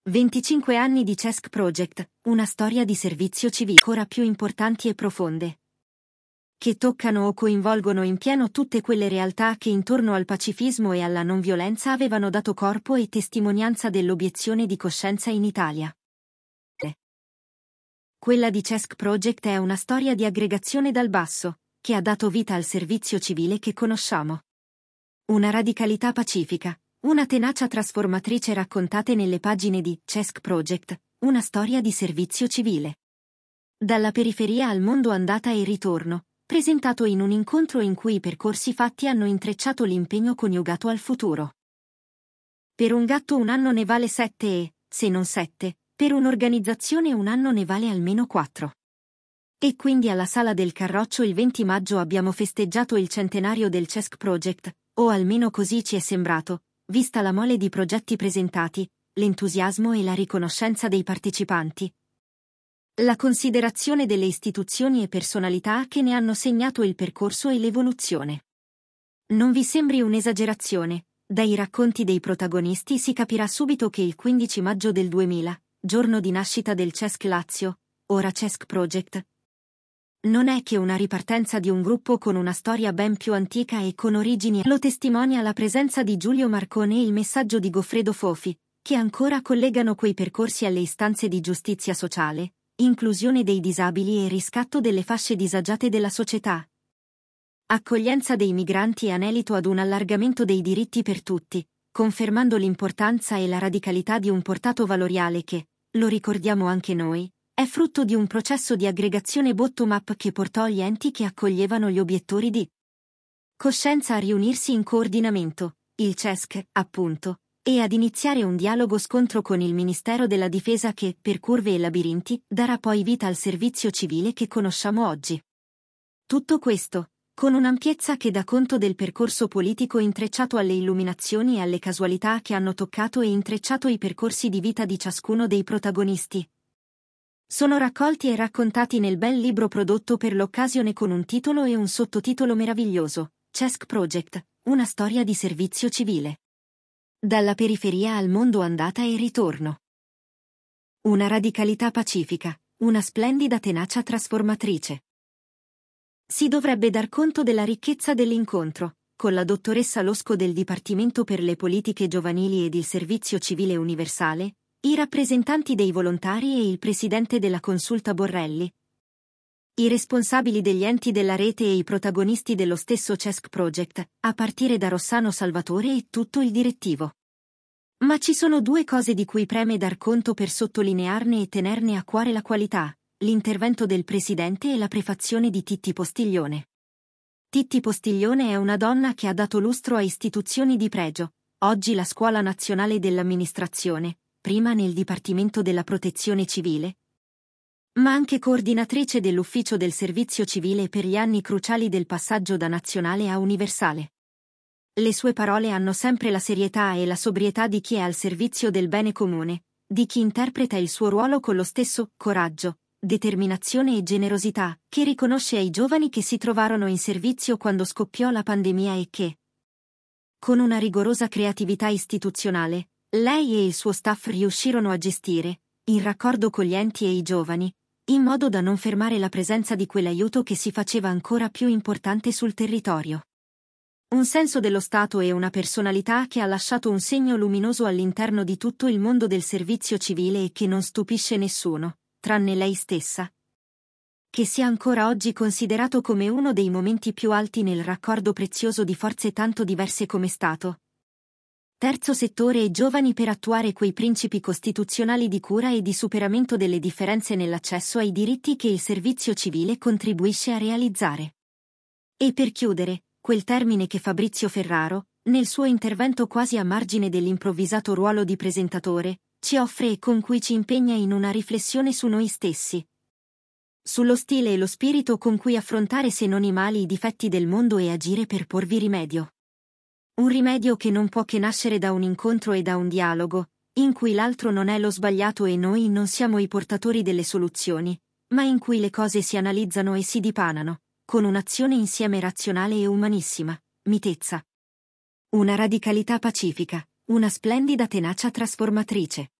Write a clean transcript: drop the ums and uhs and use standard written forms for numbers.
25 anni di CESC Project, una storia di servizio civile ancora più importanti e profonde, che toccano o coinvolgono in pieno tutte quelle realtà che intorno al pacifismo e alla non violenza avevano dato corpo e testimonianza dell'obiezione di coscienza in Italia. Quella di CESC Project è una storia di aggregazione dal basso, che ha dato vita al servizio civile che conosciamo. Una radicalità pacifica, una tenacia trasformatrice raccontate nelle pagine di CESC Project, una storia di servizio civile. Dalla periferia al mondo andata e ritorno, presentato in un incontro in cui i percorsi fatti hanno intrecciato l'impegno coniugato al futuro. Per un gatto un anno ne vale 7 e, se non 7, per un'organizzazione un anno ne vale almeno 4. E quindi alla Sala del Carroccio il 20 maggio abbiamo festeggiato il centenario del CESC Project, o almeno così ci è sembrato, vista la mole di progetti presentati, l'entusiasmo e la riconoscenza dei partecipanti. La considerazione delle istituzioni e personalità che ne hanno segnato il percorso e l'evoluzione. Non vi sembri un'esagerazione, dai racconti dei protagonisti si capirà subito che il 15 maggio del 2000, giorno di nascita del CESC Lazio, ora CESC Project, non è che una ripartenza di un gruppo con una storia ben più antica e con origini. Lo testimonia la presenza di Giulio Marcone e il messaggio di Goffredo Fofi, che ancora collegano quei percorsi alle istanze di giustizia sociale, inclusione dei disabili e riscatto delle fasce disagiate della società. Accoglienza dei migranti e anelito ad un allargamento dei diritti per tutti, confermando l'importanza e la radicalità di un portato valoriale che, lo ricordiamo anche noi, è frutto di un processo di aggregazione bottom-up che portò gli enti che accoglievano gli obiettori di coscienza a riunirsi in coordinamento, il CESC, appunto, e ad iniziare un dialogo-scontro con il Ministero della Difesa che, per curve e labirinti, darà poi vita al servizio civile che conosciamo oggi. Tutto questo, con un'ampiezza che dà conto del percorso politico intrecciato alle illuminazioni e alle casualità che hanno toccato e intrecciato i percorsi di vita di ciascuno dei protagonisti. Sono raccolti e raccontati nel bel libro prodotto per l'occasione con un titolo e un sottotitolo meraviglioso, CESC Project, una storia di servizio civile. Dalla periferia al mondo andata e ritorno. Una radicalità pacifica, una splendida tenacia trasformatrice. Si dovrebbe dar conto della ricchezza dell'incontro, con la dottoressa Losco del Dipartimento per le Politiche Giovanili ed il Servizio Civile Universale, i rappresentanti dei volontari e il presidente della Consulta Borrelli, i responsabili degli enti della rete e i protagonisti dello stesso CESC Project, a partire da Rossano Salvatore e tutto il direttivo. Ma ci sono due cose di cui preme dar conto per sottolinearne e tenerne a cuore la qualità, l'intervento del presidente e la prefazione di Titti Postiglione. Titti Postiglione è una donna che ha dato lustro a istituzioni di pregio, oggi la Scuola Nazionale dell'Amministrazione, prima nel Dipartimento della Protezione Civile, ma anche coordinatrice dell'Ufficio del Servizio Civile per gli anni cruciali del passaggio da nazionale a universale. Le sue parole hanno sempre la serietà e la sobrietà di chi è al servizio del bene comune, di chi interpreta il suo ruolo con lo stesso coraggio, determinazione e generosità che riconosce ai giovani che si trovarono in servizio quando scoppiò la pandemia e che, con una rigorosa creatività istituzionale, lei e il suo staff riuscirono a gestire, in raccordo con gli enti e i giovani, in modo da non fermare la presenza di quell'aiuto che si faceva ancora più importante sul territorio. Un senso dello Stato e una personalità che ha lasciato un segno luminoso all'interno di tutto il mondo del servizio civile e che non stupisce nessuno, tranne lei stessa, che sia ancora oggi considerato come uno dei momenti più alti nel raccordo prezioso di forze tanto diverse come Stato, terzo settore e giovani per attuare quei principi costituzionali di cura e di superamento delle differenze nell'accesso ai diritti che il servizio civile contribuisce a realizzare. E per chiudere, quel termine che Fabrizio Ferraro, nel suo intervento quasi a margine dell'improvvisato ruolo di presentatore, ci offre e con cui ci impegna in una riflessione su noi stessi, sullo stile e lo spirito con cui affrontare se non i mali i difetti del mondo e agire per porvi rimedio. Un rimedio che non può che nascere da un incontro e da un dialogo, in cui l'altro non è lo sbagliato e noi non siamo i portatori delle soluzioni, ma in cui le cose si analizzano e si dipanano, con un'azione insieme razionale e umanissima, mitezza. Una radicalità pacifica, una splendida tenacia trasformatrice.